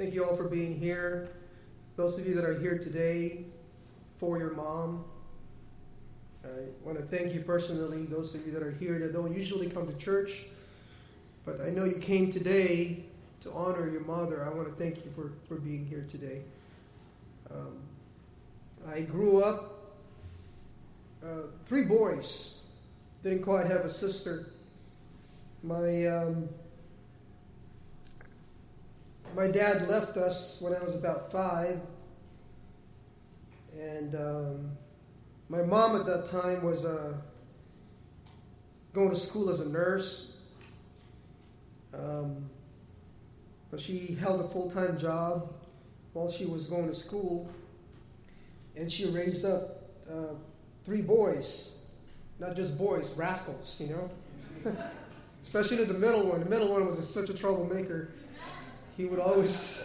Thank you all for being here. Those of you that are here today for your mom, I want to thank you personally. Those of you that are here that don't usually come to church, but I know you came today to honor your mother. I want to thank you for being here today. I grew up 3 boys. Didn't quite have a sister. My dad left us when I was about 5, and my mom at that time was going to school as a nurse, but she held a full-time job while she was going to school, and she raised up 3 boys, not just boys, rascals, you know. Especially the middle one. The middle one was such a troublemaker. He would always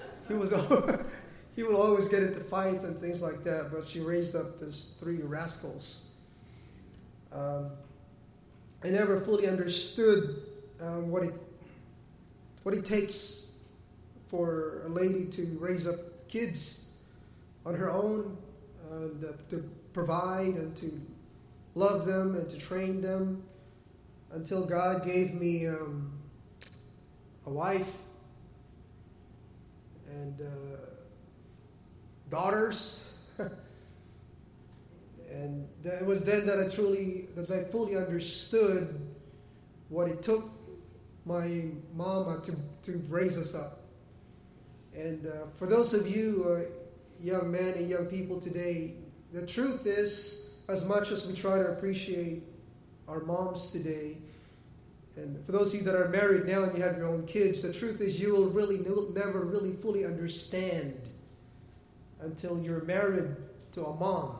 get into fights and things like that. But she raised up these 3 rascals. I never fully understood what it takes for a lady to raise up kids on her own, to provide and to love them and to train them, until God gave me a wife and daughters. And it was then that I fully understood what it took my mama to raise us up. And for those of you young men and young people today, the truth is, as much as we try to appreciate our moms today, and for those of you that are married now and you have your own kids, the truth is you will never really fully understand until you're married to a mom,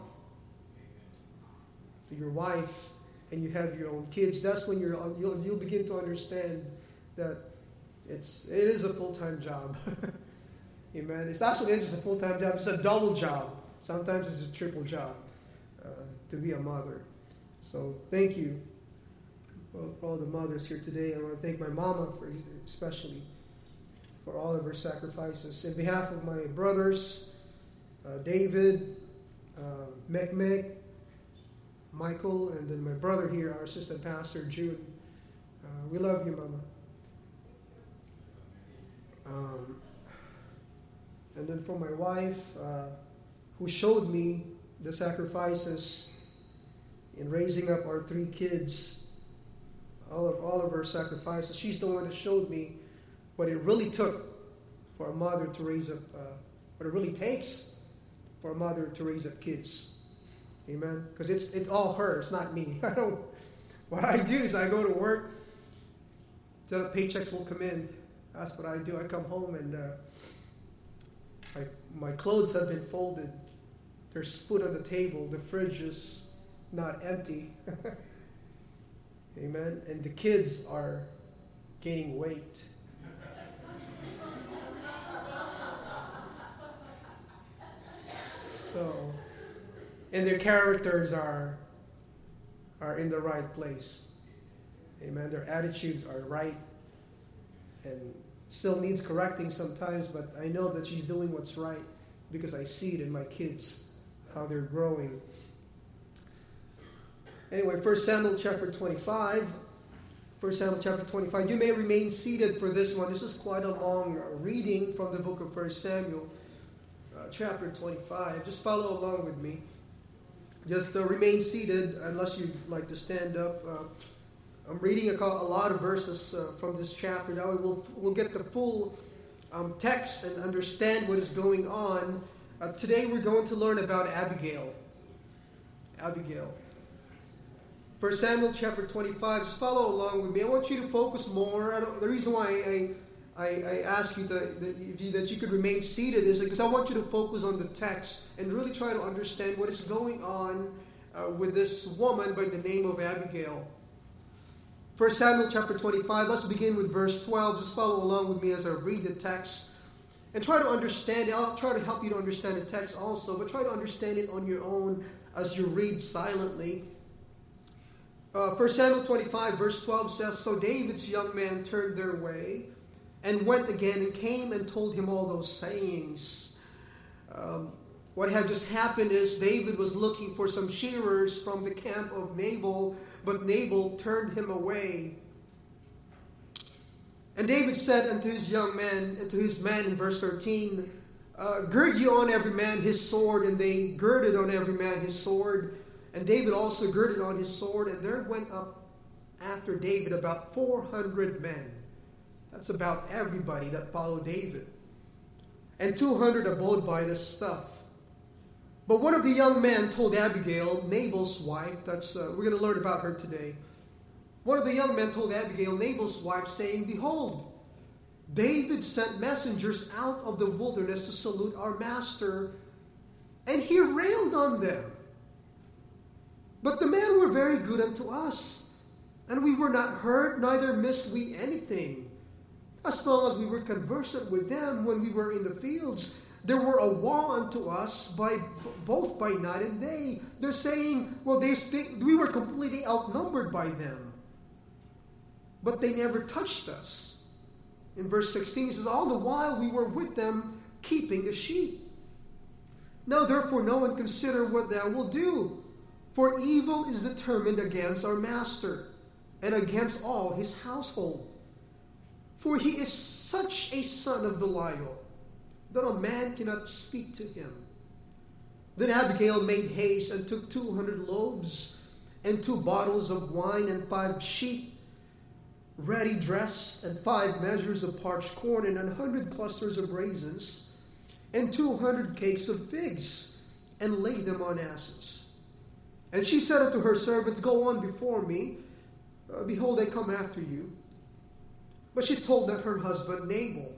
to your wife, and you have your own kids. That's when you'll begin to understand that it is a full-time job. Amen. It's actually not just a full-time job; it's a double job. Sometimes it's a triple job to be a mother. So thank you for all the mothers here today. I want to thank my mama especially for all of her sacrifices. In behalf of my brothers, David, Mekmek, Michael, and then my brother here, our assistant pastor, June. We love you, Mama. And then for my wife, who showed me the sacrifices in raising up our 3 kids, all of her sacrifices. She's the one that showed me what it really took for a mother to raise up, what it really takes for a mother to raise up kids. Amen? Because it's all her, it's not me. What I do is I go to work till the paychecks will come in. That's what I do. I come home and my clothes have been folded. There's food on the table. The fridge is not empty. Amen. And the kids are gaining weight. So, and their characters are in the right place. Amen. Their attitudes are right and still needs correcting sometimes, but I know that she's doing what's right because I see it in my kids, how they're growing. Anyway, 1 Samuel chapter 25. 1 Samuel chapter 25. You may remain seated for this one. This is quite a long reading from the book of 1 Samuel chapter 25. Just follow along with me. Just remain seated unless you'd like to stand up. I'm reading a lot of verses from this chapter. Now we'll get the full text and understand what is going on. Today we're going to learn about Abigail. Abigail. 1 Samuel chapter 25. Just follow along with me. I want you to focus more. The reason why I ask you that you could remain seated is because I want you to focus on the text and really try to understand what is going on with this woman by the name of Abigail. 1 Samuel chapter 25, let's begin with verse 12. Just follow along with me as I read the text. And try to understand it. I'll try to help you to understand the text also, but try to understand it on your own as you read silently. 1 Samuel 25, verse 12 says, So David's young men turned their way and went again and came and told him all those sayings. What had just happened is David was looking for some shearers from the camp of Nabal, but Nabal turned him away. And David said unto his young man, and to his men in verse 13, gird ye on every man his sword. And they girded on every man his sword. And David also girded on his sword. And there went up after David about 400 men. That's about everybody that followed David. And 200 abode by this stuff. But one of the young men told Abigail, Nabal's wife, we're going to learn about her today. One of the young men told Abigail, Nabal's wife, saying, behold, David sent messengers out of the wilderness to salute our master, and he railed on them. But the men were very good unto us, and we were not hurt, neither missed we anything. As long as we were conversant with them when we were in the fields, there were a wall unto us both by night and day. They're saying, well, we were completely outnumbered by them. But they never touched us. In verse 16, he says, all the while we were with them, keeping the sheep. Now therefore no one consider what thou wilt do, for evil is determined against our master, and against all his household. For he is such a son of Belial, that a man cannot speak to him. Then Abigail made haste, and took 200 loaves, and 2 bottles of wine, and 5 sheep, ready dressed, and 5 measures of parched corn, and 100 clusters of raisins, and 200 cakes of figs, and laid them on asses. And she said unto her servants, go on before me, behold, I come after you. But she told not her husband Nabal.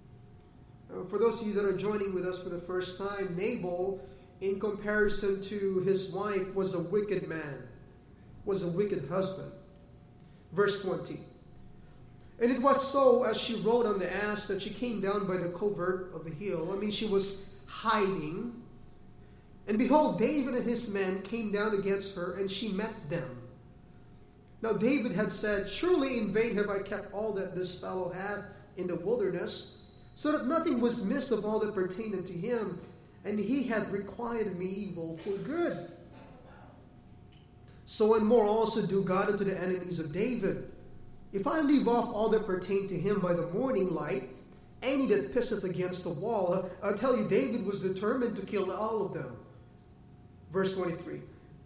For those of you that are joining with us for the first time, Nabal, in comparison to his wife, was a wicked man, was a wicked husband. Verse 20. And it was so, as she rode on the ass, that she came down by the covert of the hill. She was hiding. And behold, David and his men came down against her, and she met them. Now David had said, surely in vain have I kept all that this fellow hath in the wilderness, so that nothing was missed of all that pertained unto him, and he hath requited me evil for good. So and more also do God unto the enemies of David. If I leave off all that pertain to him by the morning light, any that pisseth against the wall, I'll tell you, David was determined to kill all of them. Verse 23.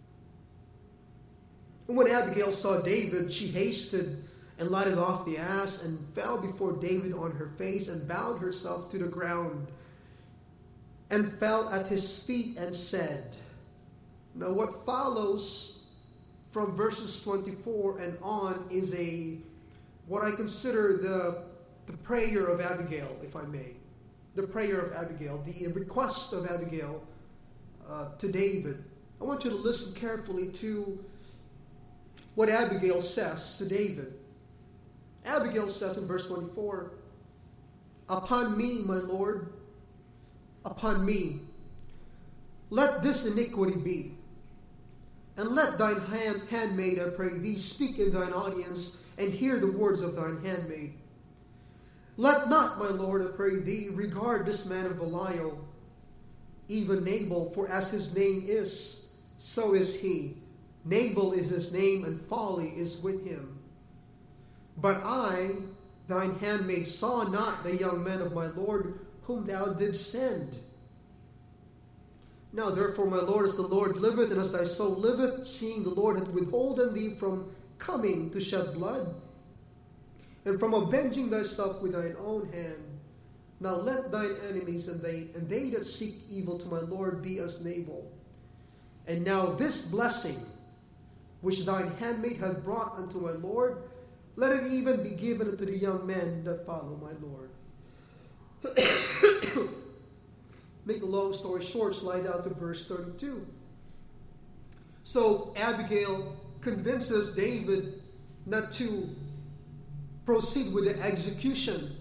And when Abigail saw David, she hasted and lighted off the ass, and fell before David on her face, and bowed herself to the ground, and fell at his feet, and said. Now what follows from verses 24 and on is what I consider the prayer of Abigail, if I may. The prayer of Abigail, the request of Abigail to David. I want you to listen carefully to what Abigail says to David. Abigail says in verse 24, upon me, my Lord, upon me, let this iniquity be. And let thine handmaid, I pray thee, speak in thine audience, and hear the words of thine handmaid. Let not, my Lord, I pray thee, regard this man of Belial, even Nabal, for as his name is, so is he. Nabal is his name, and folly is with him. But I, thine handmaid, saw not the young men of my Lord, whom thou didst send. Now therefore, my Lord, as the Lord liveth, and as thy soul liveth, seeing the Lord hath withholden thee from coming to shed blood, and from avenging thyself with thine own hand, now let thine enemies and they that seek evil to my Lord be as Nabal. And now this blessing, which thine handmaid hath brought unto my Lord, let it even be given unto the young men that follow my Lord. Make a long story short, slide down to verse 32. So Abigail convinces David not to proceed with the execution.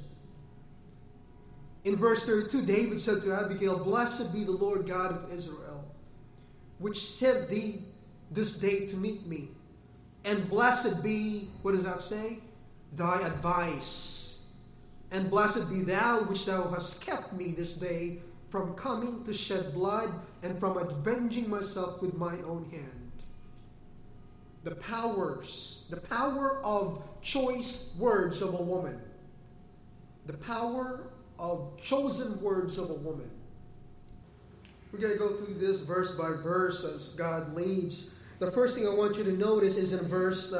In verse 32, David said to Abigail, blessed be the Lord God of Israel, which sent thee this day to meet me. And blessed be, what does that say? Thy advice. And blessed be thou, which thou hast kept me this day from coming to shed blood and from avenging myself with mine own hand. The power of choice words of a woman. The power of chosen words of a woman. We're going to go through this verse by verse as God leads. The first thing I want you to notice is in verse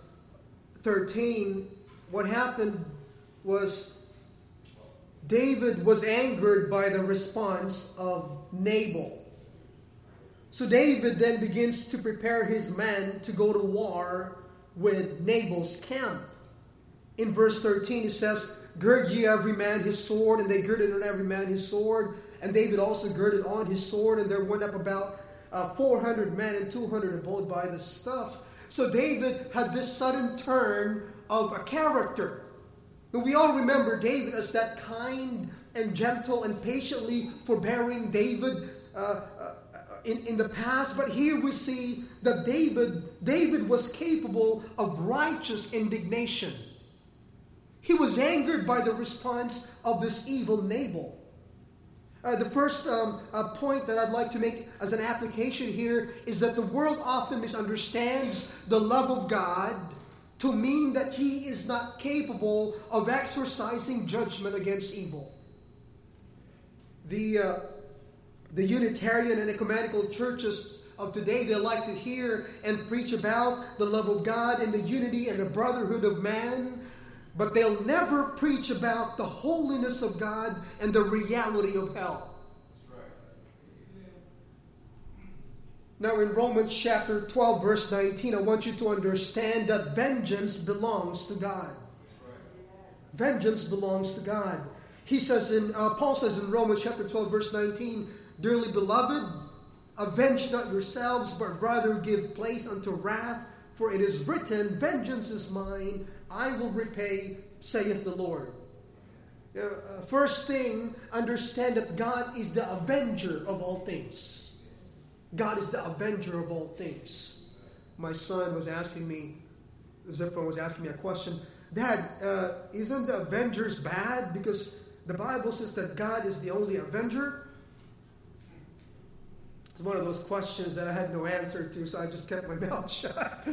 13. What happened was David was angered by the response of Nabal. So David then begins to prepare his men to go to war with Nabal's camp. In verse 13 it says, "Gird ye every man his sword," and they girded on every man his sword. And David also girded on his sword, and there went up about 400 men, and 200 abode by the stuff. So David had this sudden turn of a character. And we all remember David as that kind and gentle and patiently forbearing David in the past. But here we see that David was capable of righteous indignation. He was angered by the response of this evil Nabal. The first point that I'd like to make as an application here is that the world often misunderstands the love of God to mean that He is not capable of exercising judgment against evil. The Unitarian and ecumenical churches of today, they like to hear and preach about the love of God and the unity and the brotherhood of man. But they'll never preach about the holiness of God and the reality of hell. Now in Romans chapter 12 verse 19, I want you to understand that vengeance belongs to God. Vengeance belongs to God. Paul says in Romans chapter 12 verse 19, "Dearly beloved, avenge not yourselves, but rather give place unto wrath. For it is written, vengeance is mine, I will repay, saith the Lord." First thing, understand that God is the avenger of all things. God is the avenger of all things. My son was asking me, Ziphan was asking me a question. "Dad, isn't the avengers bad? Because the Bible says that God is the only avenger." It's one of those questions that I had no answer to, so I just kept my mouth shut.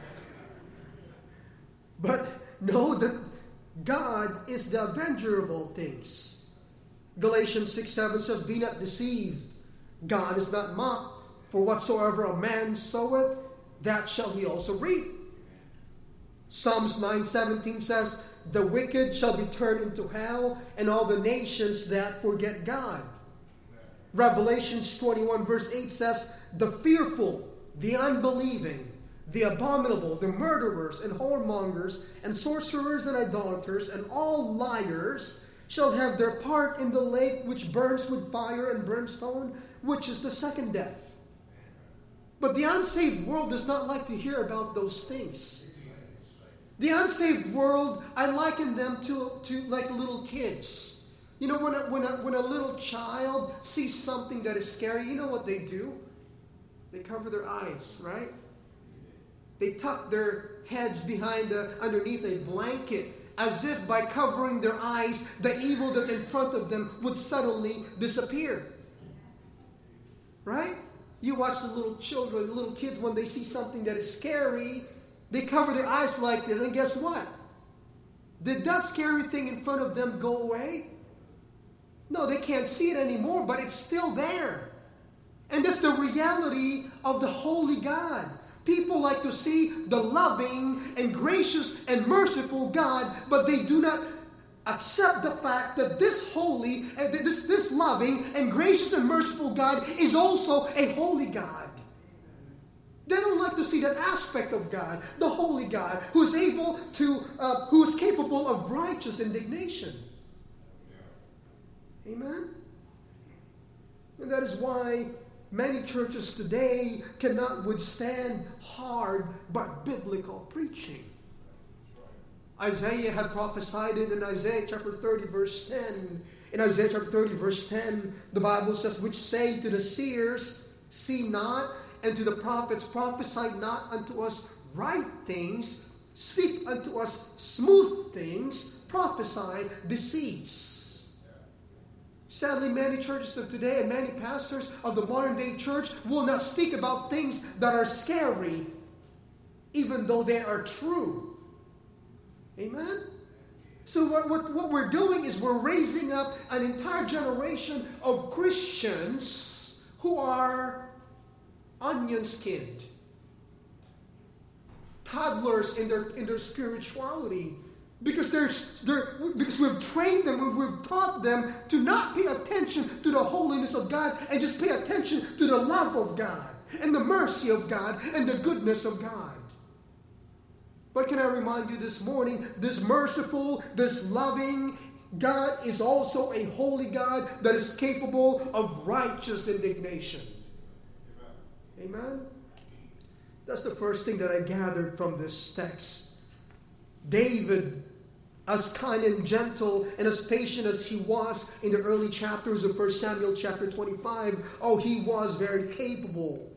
But know that God is the avenger of all things. Galatians 6:7 says, "Be not deceived, God is not mocked. For whatsoever a man soweth, that shall he also reap." Psalms 9:17 says, "The wicked shall be turned into hell, and all the nations that forget God." Revelations 21 verse 8 says, "The fearful, the unbelieving, the abominable, the murderers, and whoremongers, and sorcerers, and idolaters, and all liars shall have their part in the lake which burns with fire and brimstone, which is the second death." But the unsaved world does not like to hear about those things. The unsaved world, I liken them to like little kids. You know, when a little child sees something that is scary, you know what they do? They cover their eyes, right? They tuck their heads underneath a blanket, as if by covering their eyes, the evil that's in front of them would suddenly disappear. Right? You watch the little kids, when they see something that is scary, they cover their eyes like this, and guess what? Did that scary thing in front of them go away? No, they can't see it anymore, but it's still there. And that's the reality of the holy God. People like to see the loving and gracious and merciful God, but they do not accept the fact that this holy, this loving and gracious and merciful God is also a holy God. They don't like to see that aspect of God, the holy God, who is capable of righteous indignation. Amen? And that is why many churches today cannot withstand hard but biblical preaching. Isaiah had prophesied it in Isaiah chapter 30 verse 10. In Isaiah chapter 30 verse 10, the Bible says, "Which say to the seers, see not, and to the prophets, prophesy not unto us right things, speak unto us smooth things, prophesy deceits. Sadly, many churches of today and many pastors of the modern day church will not speak about things that are scary, even though they are true. Amen? So what we're doing is we're raising up an entire generation of Christians who are onion-skinned. Toddlers in their spirituality. Because we've trained them, we've taught them to not pay attention to the holiness of God and just pay attention to the love of God and the mercy of God and the goodness of God. But can I remind you this morning, this merciful, this loving God is also a holy God that is capable of righteous indignation. Amen? That's the first thing that I gathered from this text. David, as kind and gentle and as patient as he was in the early chapters of 1 Samuel chapter 25, he was very capable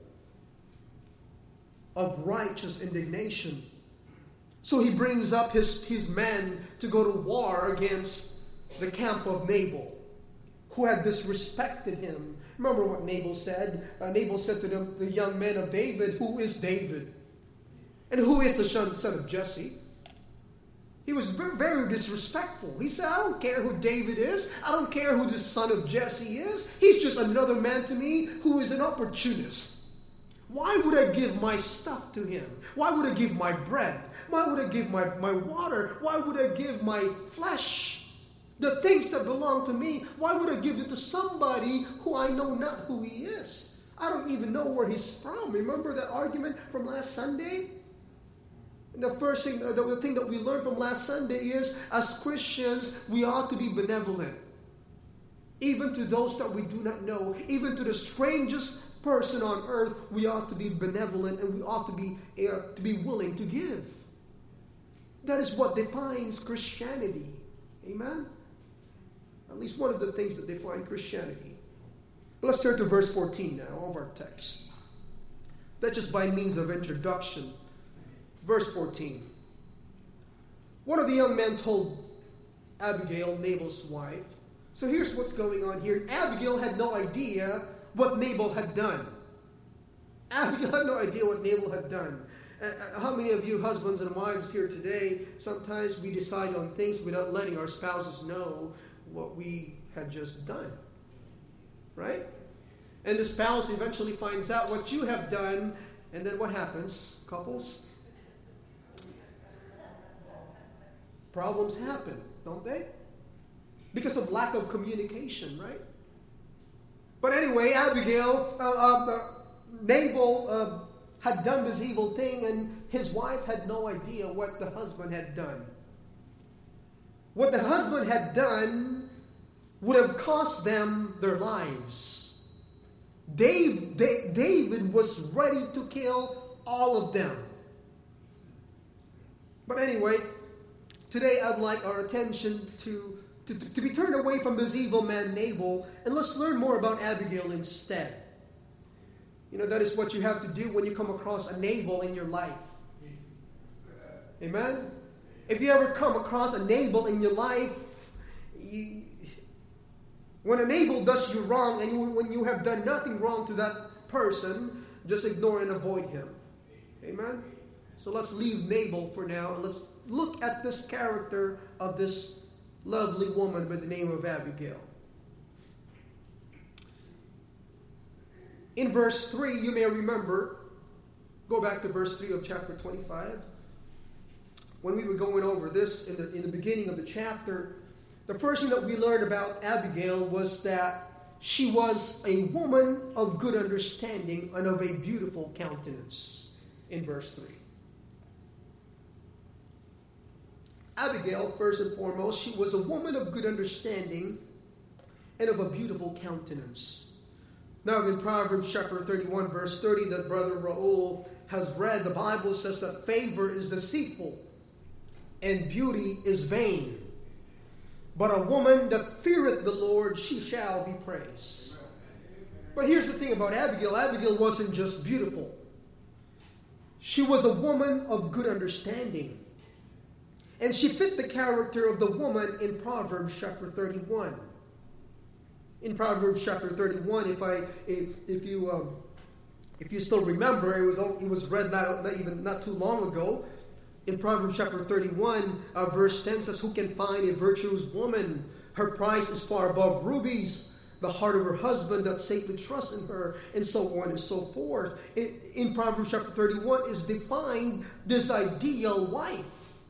of righteous indignation. So he brings up his men to go to war against the camp of Nabal, who had disrespected him. Remember what Nabal said? Nabal said to the young men of David, "Who is David? And who is the son of Jesse?" He was very, very disrespectful. He said, "I don't care who David is. I don't care who the son of Jesse is. He's just another man to me who is an opportunist. Why would I give my stuff to him? Why would I give my bread? Why would I give my water? Why would I give my flesh? The things that belong to me, why would I give it to somebody who I know not who he is? I don't even know where he's from." Remember that argument from last Sunday? And the first thing, the thing that we learned from last Sunday is, as Christians, we ought to be benevolent. Even to those that we do not know, even to the strangest person on earth, we ought to be benevolent and we ought to be willing to give. That is what defines Christianity. Amen? At least one of the things that define Christianity. But let's turn to verse 14 now of our text. That just by means of introduction. Verse 14. One of the young men told Abigail, Nabal's wife. So here's what's going on here. Abigail had no idea what Nabal had done. Abigail had no idea what Nabal had done. How many of you husbands and wives here today, sometimes we decide on things without letting our spouses know what we had just done? Right? And the spouse eventually finds out what you have done, and then what happens, couples? Problems happen, don't they? Because of lack of communication, right? But anyway, Abigail, Nabal had done this evil thing, and his wife had no idea what the husband had done. What the husband had done would have cost them their lives. David was ready to kill all of them. But anyway, today I'd like our attention to be turned away from this evil man Nabal, and let's learn more about Abigail instead. You know, that is what you have to do when you come across a Nabal in your life. Amen? If you ever come across a Nabal in your life, when a Nabal does you wrong, and when you have done nothing wrong to that person, just ignore and avoid him. Amen? So let's leave Nabal for now, and let's look at this character of this lovely woman by the name of Abigail. In verse 3, you may remember, go back to verse 3 of chapter 25. When we were going over this in the beginning of the chapter, the first thing that we learned about Abigail was that she was a woman of good understanding and of a beautiful countenance. In verse 3. Abigail, first and foremost, she was a woman of good understanding and of a beautiful countenance. Now in Proverbs chapter 31, verse 30, that Brother Raul has read, the Bible says that favor is deceitful and beauty is vain. But a woman that feareth the Lord, she shall be praised. But here's the thing about Abigail. Abigail wasn't just beautiful. She was a woman of good understanding. And she fit the character of the woman in Proverbs chapter 31. In Proverbs chapter 31, if you still remember, it was read not too long ago. In Proverbs chapter 31, verse 10 says, "Who can find a virtuous woman? Her price is far above rubies. The heart of her husband doth safely trust in her," and so on and so forth. In Proverbs chapter 31 is defined this ideal wife.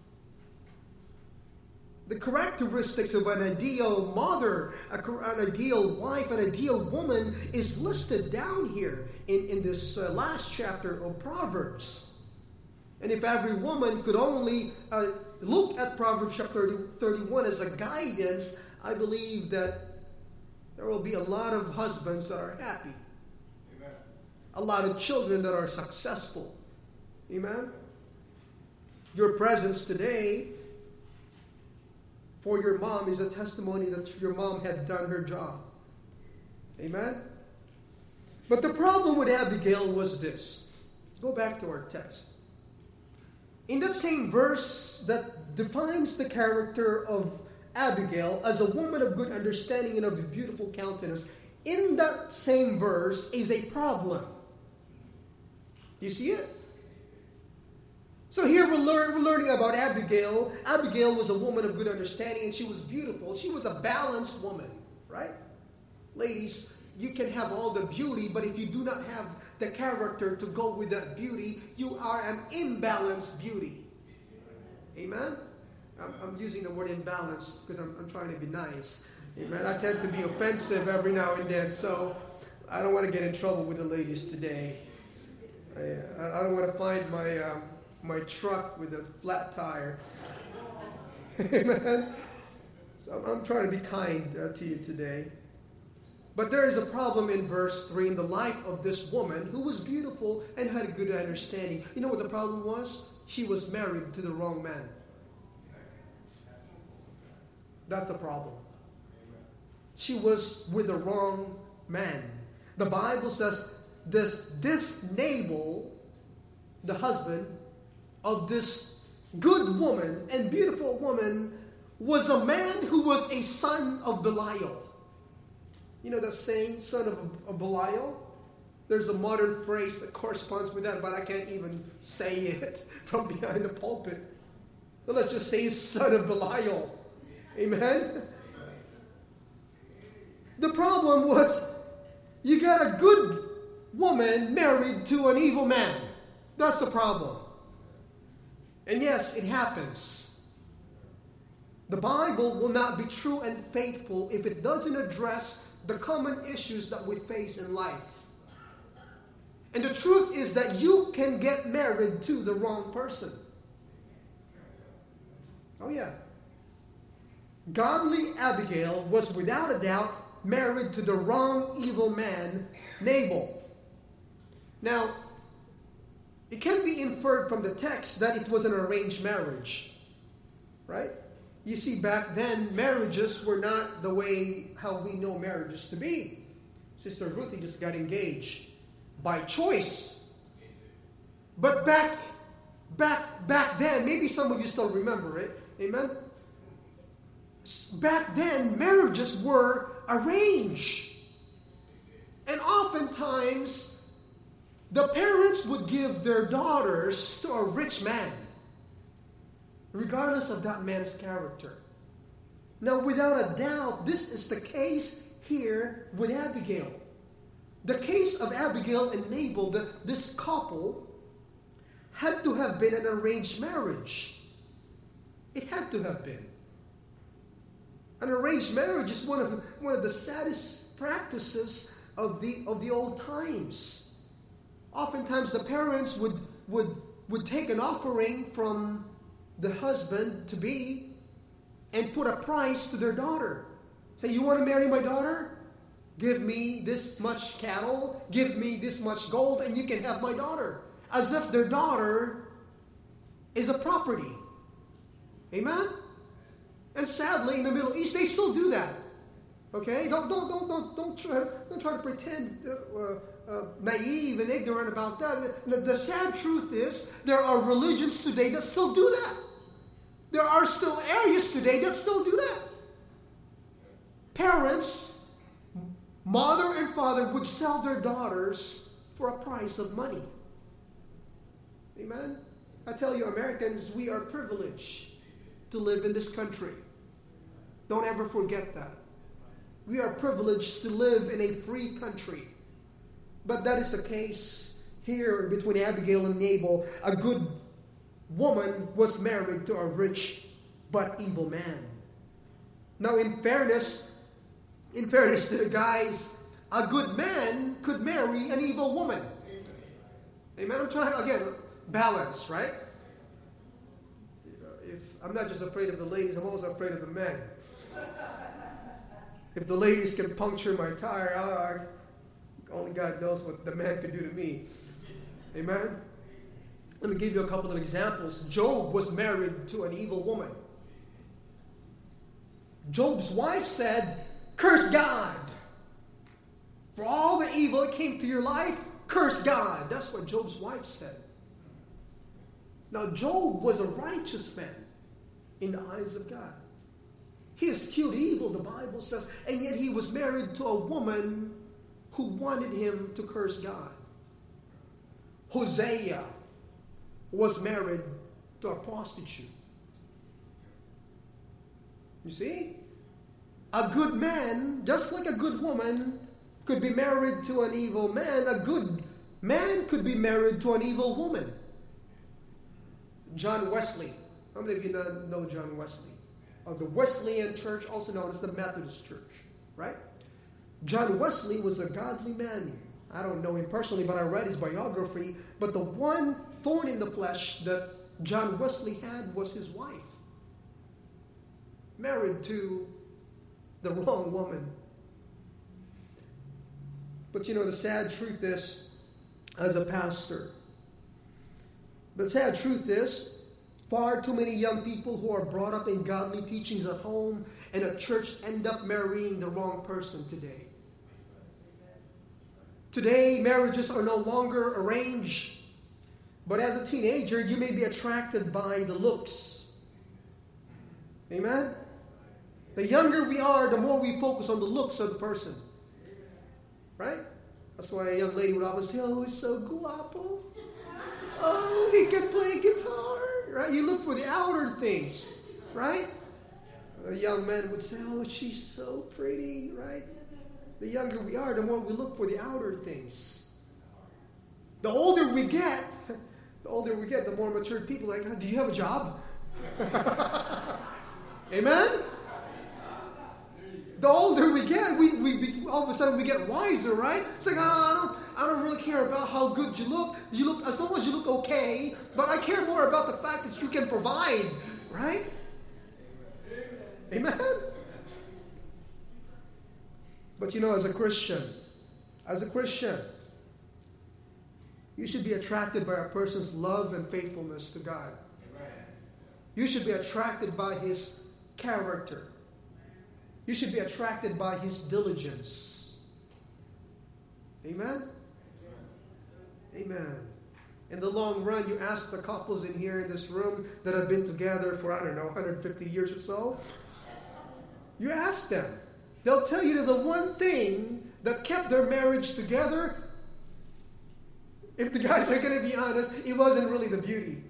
The characteristics of an ideal mother, an ideal wife, an ideal woman is listed down here in this last chapter of Proverbs. And if every woman could only look at Proverbs chapter 31 as a guidance, I believe that there will be a lot of husbands that are happy. Amen. A lot of children that are successful. Amen. Your presence today for your mom is a testimony that your mom had done her job. Amen? But the problem with Abigail was this. Go back to our text. In that same verse that defines the character of Abigail as a woman of good understanding and of a beautiful countenance, in that same verse is a problem. Do you see it? So here we're learning about Abigail. Abigail was a woman of good understanding, and she was beautiful. She was a balanced woman, right? Ladies, you can have all the beauty, but if you do not have the character to go with that beauty, you are an imbalanced beauty. Amen? I'm using the word imbalanced because I'm trying to be nice. Amen? I tend to be offensive every now and then, so I don't want to get in trouble with the ladies today. I don't want to find my truck with a flat tire. Amen? So I'm trying to be kind to you today. But there is a problem in verse 3 in the life of this woman who was beautiful and had a good understanding. You know what the problem was? She was married to the wrong man. That's the problem. She was with the wrong man. The Bible says this Nabal, the husband of this good woman and beautiful woman, was a man who was a son of Belial. You know that saying, son of Belial? There's a modern phrase that corresponds with that, but I can't even say it from behind the pulpit. So let's just say son of Belial. Amen? The problem was, you got a good woman married to an evil man. That's the problem. And yes, it happens. The Bible will not be true and faithful if it doesn't address the common issues that we face in life. And the truth is that you can get married to the wrong person. Oh yeah. Godly Abigail was without a doubt married to the wrong evil man, Nabal. Now, it can be inferred from the text that it was an arranged marriage. Right? You see, back then, marriages were not the way how we know marriages to be. Sister Ruthie just got engaged by choice. But back then, maybe some of you still remember it. Amen? Back then, marriages were arranged. And oftentimes, the parents would give their daughters to a rich man, regardless of that man's character. Now, without a doubt, this is the case here with Abigail. The case of Abigail and Nabal, this couple, had to have been an arranged marriage. It had to have been. An arranged marriage is one of the saddest practices of the old times. Oftentimes, the parents would take an offering from the husband-to-be and put a price to their daughter. Say, you want to marry my daughter? Give me this much cattle, give me this much gold, and you can have my daughter. As if their daughter is a property. Amen? And sadly, in the Middle East, they still do that. Okay? Don't try to pretend naive and ignorant about that. The sad truth is, there are religions today that still do that. There are still areas today that still do that. Parents, mother and father, would sell their daughters for a price of money. Amen? I tell you, Americans, we are privileged to live in this country. Don't ever forget that. We are privileged to live in a free country. But that is the case here between Abigail and Nabal. A good woman was married to a rich but evil man. Now, in fairness to the guys, a good man could marry an evil woman. Amen? I'm trying, again, balance, right? If I'm not just afraid of the ladies, I'm also afraid of the men. If the ladies can puncture my tire, only God knows what the man could do to me. Amen? Let me give you a couple of examples. Job was married to an evil woman. Job's wife said, "Curse God. For all the evil that came to your life, curse God." That's what Job's wife said. Now, Job was a righteous man in the eyes of God. He eschewed evil, the Bible says, and yet he was married to a woman who wanted him to curse God. Hosea was married to a prostitute. You see? A good man, just like a good woman, could be married to an evil man. A good man could be married to an evil woman. John Wesley. How many of you know John Wesley? Of the Wesleyan Church, also known as the Methodist Church, right? John Wesley was a godly man. I don't know him personally, but I read his biography. But the one thorn in the flesh that John Wesley had was his wife. Married to the wrong woman. But you know, the sad truth is, as a pastor, the sad truth is, far too many young people who are brought up in godly teachings at home and at church end up marrying the wrong person today. Today, marriages are no longer arranged, but as a teenager, you may be attracted by the looks. Amen? The younger we are, the more we focus on the looks of the person. Right? That's why a young lady would always say, "Oh, he's so guapo. Oh, he can play guitar." Right? You look for the outer things. Right? A young man would say, "Oh, she's so pretty." Right? The younger we are, the more we look for the outer things. The older we get, the more mature people are like, "Do you have a job?" Amen? The older we get, we all of a sudden we get wiser, right? It's like, I don't really care about how good you look. You look, as long as you look okay, but I care more about the fact that you can provide, right? Amen? But you know, as a Christian, you should be attracted by a person's love and faithfulness to God. You should be attracted by his character. You should be attracted by his diligence. Amen? Amen. In the long run, you ask the couples in here in this room that have been together for, 150 years or so. You ask them. They'll tell you that the one thing that kept their marriage together, if the guys are going to be honest, it wasn't really the beauty.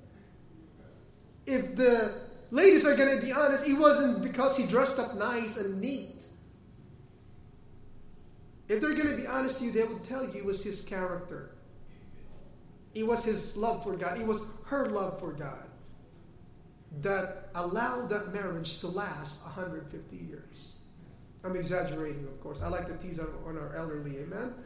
If the ladies are going to be honest, it wasn't because he dressed up nice and neat. If they're going to be honest with you, they would tell you it was his character. It was his love for God. It was her love for God that allowed that marriage to last 150 years. I'm exaggerating, of course. I like to tease on our elderly, amen?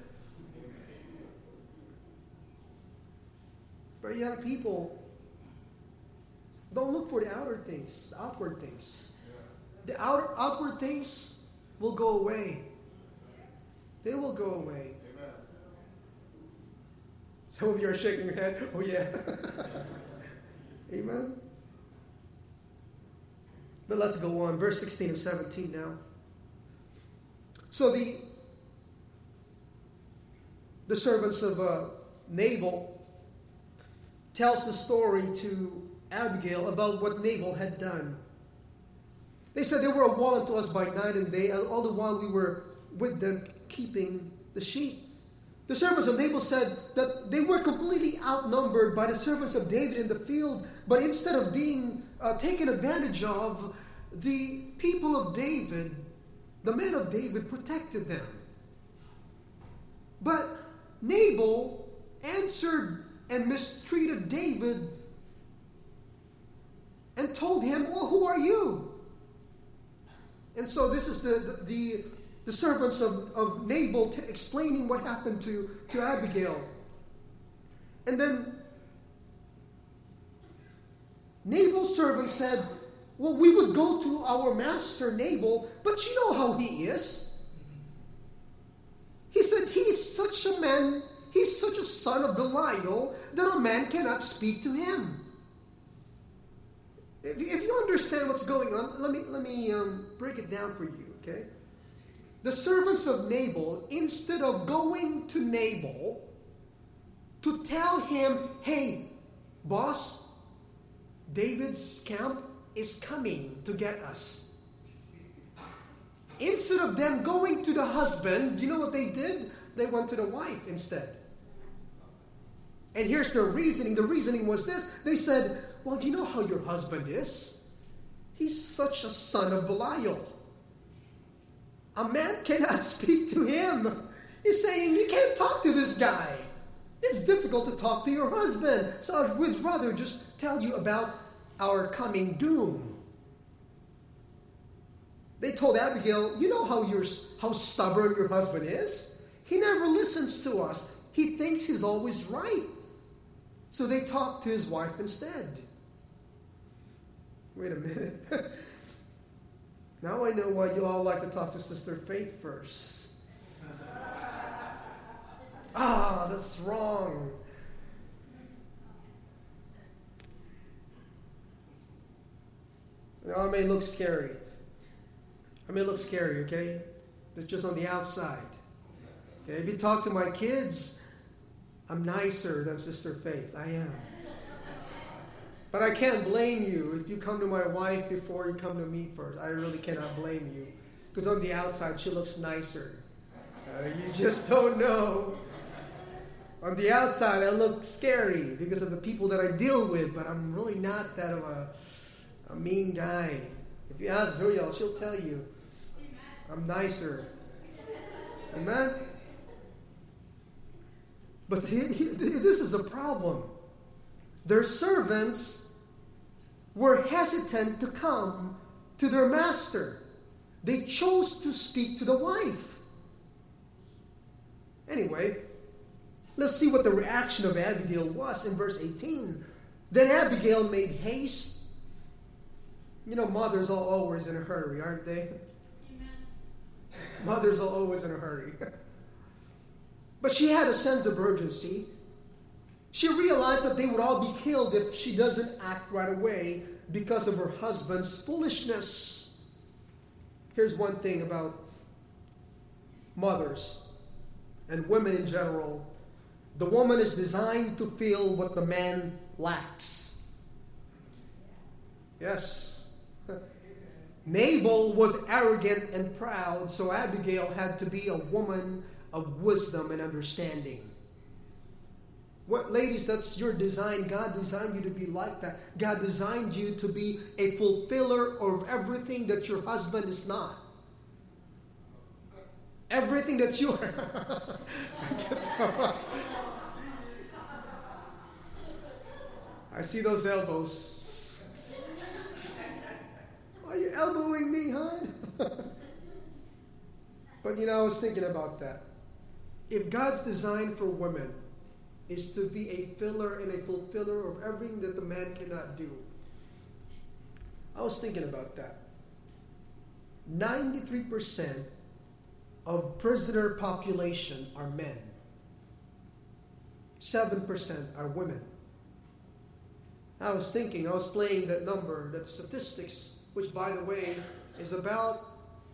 But young people, don't look for the outer things, the outward things. The outward things will go away. They will go away. Amen. Some of you are shaking your head. Oh, yeah. Amen. But let's go on. Verse 16 and 17 now. So the servants of Nabal tells the story to Abigail about what Nabal had done. They said they were a wall unto us by night and day, and all the while we were with them keeping the sheep. The servants of Nabal said that they were completely outnumbered by the servants of David in the field, but instead of being taken advantage of, the people of David, the men of David, protected them. But Nabal answered and mistreated David and told him, well, who are you? And so this is the servants of Nabal explaining what happened to Abigail. And then Nabal's servant said, well, we would go to our master Nabal, but you know how he is. He said, he's such a man, he's such a son of Belial that a man cannot speak to him. If you understand what's going on, let me break it down for you, okay? The servants of Nabal, instead of going to Nabal to tell him, hey, boss, David's camp is coming to get us. Instead of them going to the husband, you know what they did? They went to the wife instead. And here's their reasoning. The reasoning was this. They said, well, you know how your husband is? He's such a son of Belial. A man cannot speak to him. He's saying, you can't talk to this guy. It's difficult to talk to your husband. So I would rather just tell you about our coming doom. They told Abigail, you know how stubborn your husband is? He never listens to us. He thinks he's always right. So they talked to his wife instead. Wait a minute. Now I know why you all like to talk to Sister Faith first. That's wrong. I may look scary. Okay? That's just on the outside. Okay? If you talk to my kids, I'm nicer than Sister Faith. I am. But I can't blame you if you come to my wife before you come to me first. I really cannot blame you. Because on the outside, she looks nicer. You just don't know. On the outside, I look scary because of the people that I deal with, but I'm really not that of a mean guy. If you ask Zuriel, she'll tell you. I'm nicer. Amen? But this is a problem. Their servants were hesitant to come to their master. They chose to speak to the wife. Anyway, let's see what the reaction of Abigail was in verse 18. Then Abigail made haste. You know, mothers are always in a hurry, aren't they? Amen. Mothers are always in a hurry. But she had a sense of urgency. She realized that they would all be killed if she doesn't act right away because of her husband's foolishness. Here's one thing about mothers and women in general. The woman is designed to feel what the man lacks. Yes. Nabal was arrogant and proud, so Abigail had to be a woman of wisdom and understanding. What, ladies, that's your design. God designed you to be like that. God designed you to be a fulfiller of everything that your husband is not. Everything that you are. I see those elbows. Why are you elbowing me, hon? But I was thinking about that. If God's design for women is to be a filler and a fulfiller of everything that the man cannot do, I was thinking about that. 93% of prisoner population are men. 7% are women. I was playing that number, that statistics, which, by the way, is about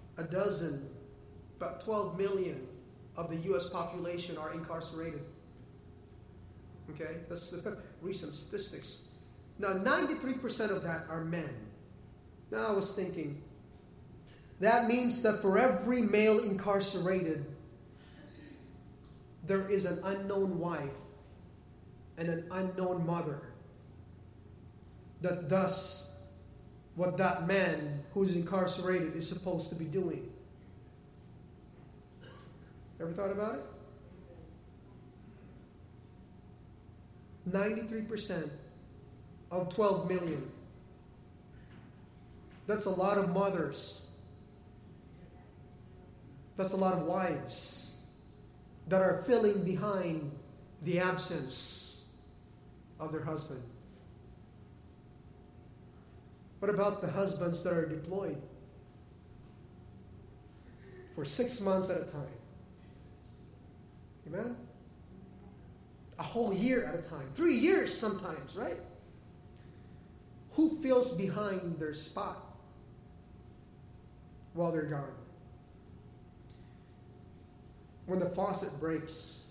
12 million of the U.S. population are incarcerated. Okay, that's the recent statistics. Now, 93% of that are men. Now, I was thinking, that means that for every male incarcerated, there is an unknown wife and an unknown mother that does what that man who's incarcerated is supposed to be doing. Ever thought about it? 93% of 12 million. That's a lot of mothers. That's a lot of wives that are filling behind the absence of their husband. What about the husbands that are deployed for 6 months at a time? Amen? A whole year at a time. 3 years sometimes, right? Who fills behind their spot while they're gone? When the faucet breaks,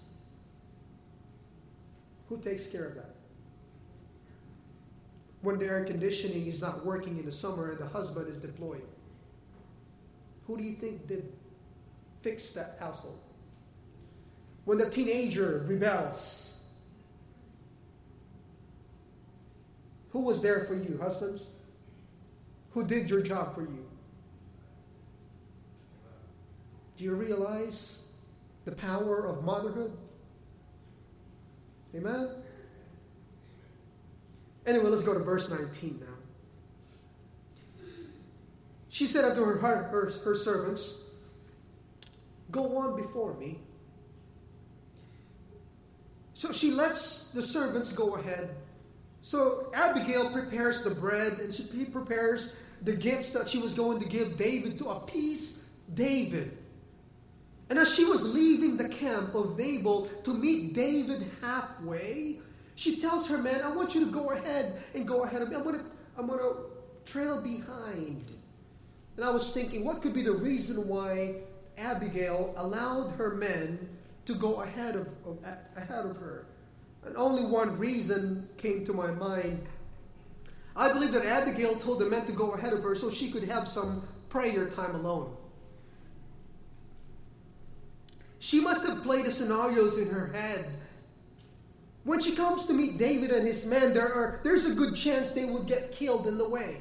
who takes care of that? When the air conditioning is not working in the summer and the husband is deployed, who do you think did fix that household? When the teenager rebels, who was there for you, husbands? Who did your job for you? Do you realize the power of motherhood? Amen? Anyway, let's go to verse 19 now. She said unto her servants, "Go on before me." So she lets the servants go ahead. So Abigail prepares the bread and she prepares the gifts that she was going to give David to appease David. And as she was leaving the camp of Nabal to meet David halfway, she tells her men, "I want you to go ahead and go ahead of me. I'm going to trail behind." And I was thinking, what could be the reason why Abigail allowed her men to go ahead of her? And only one reason came to my mind. I believe that Abigail told the men to go ahead of her so she could have some prayer time alone. She must have played the scenarios in her head. When she comes to meet David and his men, there's a good chance they will get killed in the way.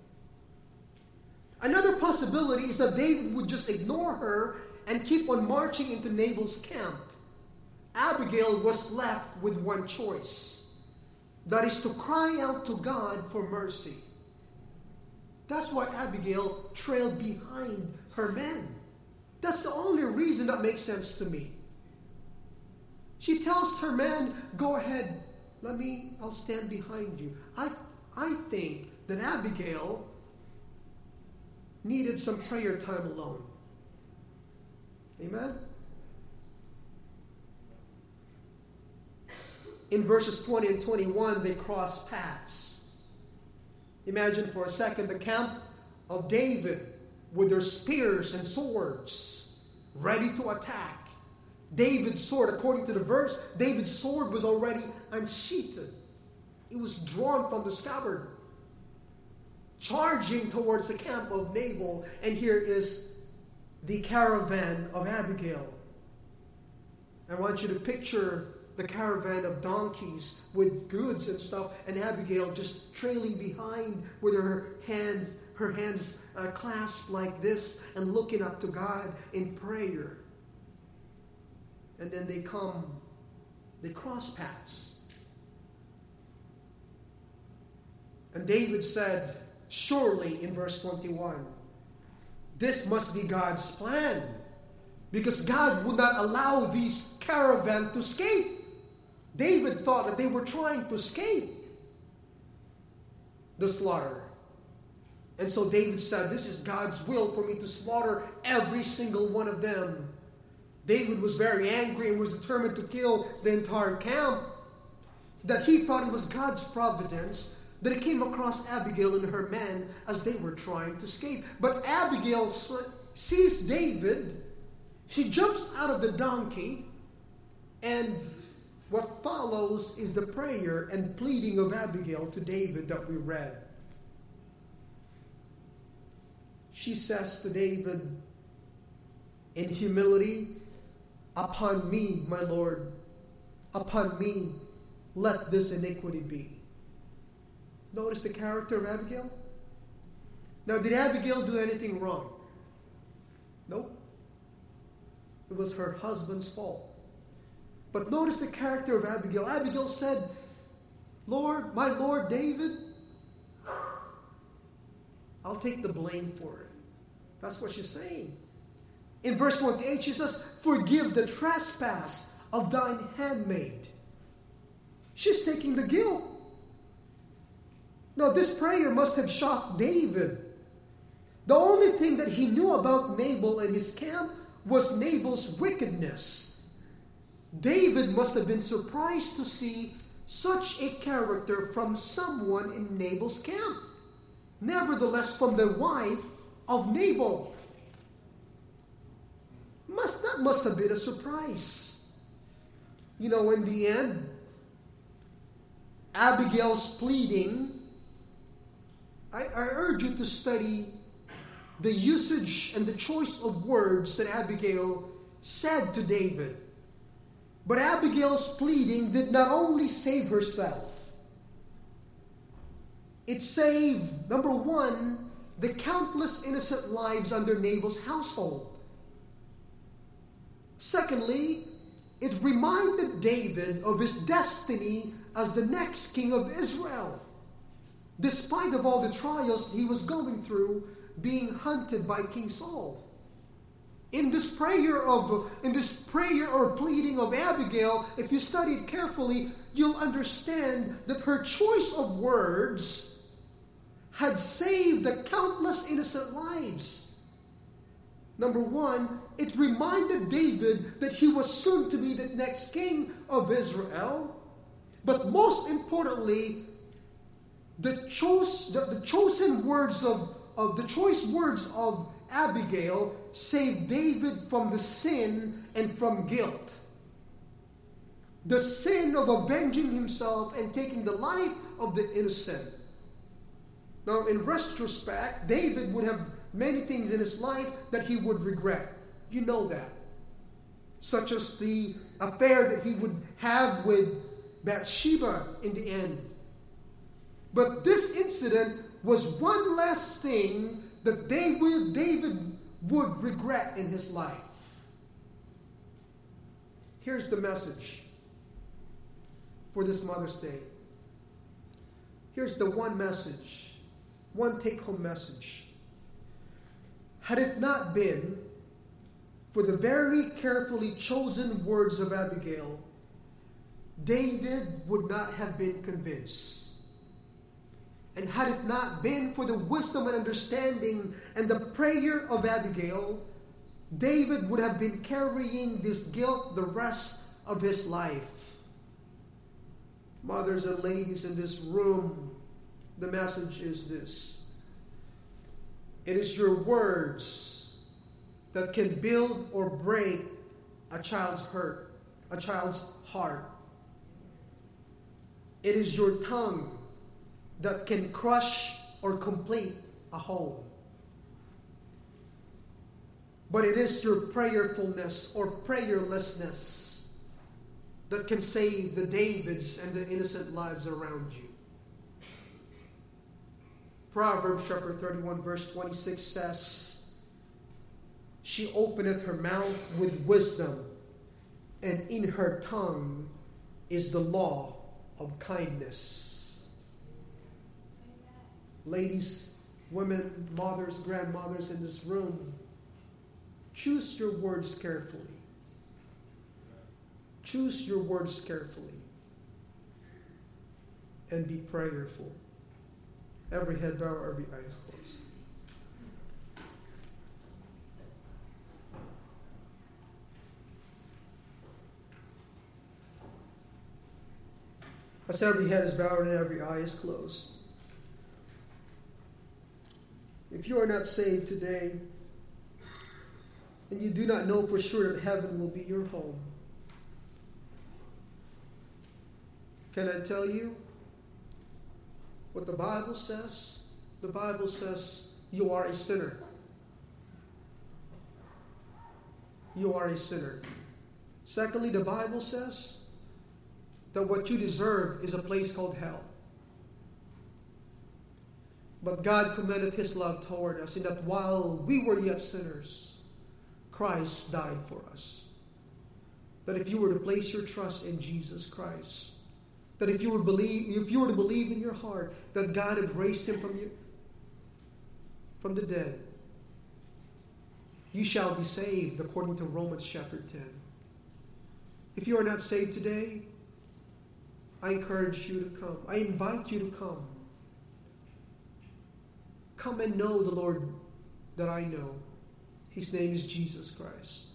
Another possibility is that David would just ignore her and keep on marching into Nabal's camp. Abigail was left with one choice. That is to cry out to God for mercy. That's why Abigail trailed behind her men. That's the only reason that makes sense to me. She tells her men, "Go ahead, I'll stand behind you." I think that Abigail needed some prayer time alone. Amen? In verses 20 and 21, they cross paths. Imagine for a second the camp of David with their spears and swords ready to attack. David's sword, according to the verse, David's sword was already unsheathed. It was drawn from the scabbard, charging towards the camp of Nabal. And here is the caravan of Abigail. I want you to picture the caravan of donkeys with goods and stuff, and Abigail just trailing behind with her hands clasped like this and looking up to God in prayer. And then they cross paths. And David said, surely, in verse 21, this must be God's plan, because God would not allow these caravan to escape. David thought that they were trying to escape the slaughter. And so David said, this is God's will for me to slaughter every single one of them. David was very angry and was determined to kill the entire camp. That he thought it was God's providence that it came across Abigail and her men as they were trying to escape. But Abigail sees David. She jumps out of the donkey and What follows is the prayer and pleading of Abigail to David that we read. She says to David, in humility, upon me, my Lord, upon me, let this iniquity be. Notice the character of Abigail. Now, did Abigail do anything wrong? Nope. It was her husband's fault. But notice the character of Abigail. Abigail said, Lord, my Lord David, I'll take the blame for it. That's what she's saying. In verse 1-8, she says, forgive the trespass of thine handmaid. She's taking the guilt. Now, this prayer must have shocked David. The only thing that he knew about Nabal and his camp was Nabal's wickedness. David must have been surprised to see such a character from someone in Nabal's camp. Nevertheless, from the wife of Nabal. That must have been a surprise. You know, in the end, Abigail's pleading, I urge you to study the usage and the choice of words that Abigail said to David. But Abigail's pleading did not only save herself. It saved, number one, the countless innocent lives under Nabal's household. Secondly, it reminded David of his destiny as the next king of Israel. Despite of all the trials he was going through, being hunted by King Saul. In this prayer or pleading of Abigail, if you study it carefully, you'll understand that her choice of words had saved the countless innocent lives. Number one, it reminded David that he was soon to be the next king of Israel. But most importantly, the choice words of Abigail saved David from the sin and from guilt. The sin of avenging himself and taking the life of the innocent. Now, in retrospect, David would have many things in his life that he would regret. You know that. Such as the affair that he would have with Bathsheba in the end. But this incident was one last thing that David would regret in his life. Here's the message for this Mother's Day. Here's the one message, one take-home message. Had it not been for the very carefully chosen words of Abigail, David would not have been convinced. And had it not been for the wisdom and understanding and the prayer of Abigail, David would have been carrying this guilt the rest of his life. Mothers and ladies in this room, the message is this. It is your words that can build or break a child's heart. It is your tongue that can crush or complete a home. But it is your prayerfulness or prayerlessness that can save the Davids and the innocent lives around you. Proverbs chapter 31 verse 26 says, she openeth her mouth with wisdom, and in her tongue is the law of kindness. Ladies, women, mothers, grandmothers in this room, choose your words carefully. Choose your words carefully. And be prayerful. Every head bowed, every eyes closed. As every head is bowed and every eye is closed. If you are not saved today, and you do not know for sure that heaven will be your home, Can I tell you what the Bible says? The Bible says you are a sinner. You are a sinner. Secondly, the Bible says that what you deserve is a place called hell. But God commended His love toward us in that while we were yet sinners, Christ died for us. That if you were to place your trust in Jesus Christ, that if you were to believe in your heart that God had raised Him from the dead, you shall be saved, according to Romans chapter 10. If you are not saved today, I encourage you to come. I invite you to come. Come and know the Lord that I know. His name is Jesus Christ.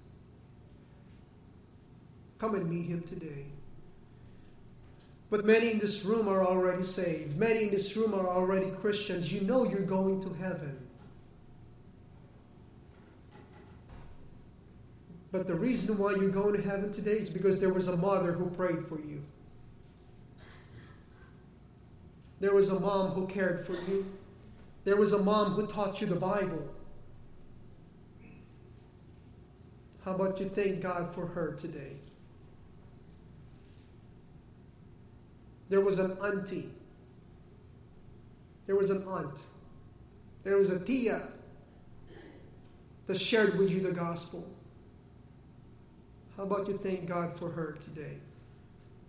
Come and meet Him today. But many in this room are already saved. Many in this room are already Christians. You know you're going to heaven. But the reason why you're going to heaven today is because there was a mother who prayed for you. There was a mom who cared for you. There was a mom who taught you the Bible. How about you thank God for her today? There was an auntie. There was an aunt. There was a tia that shared with you the gospel. How about you thank God for her today?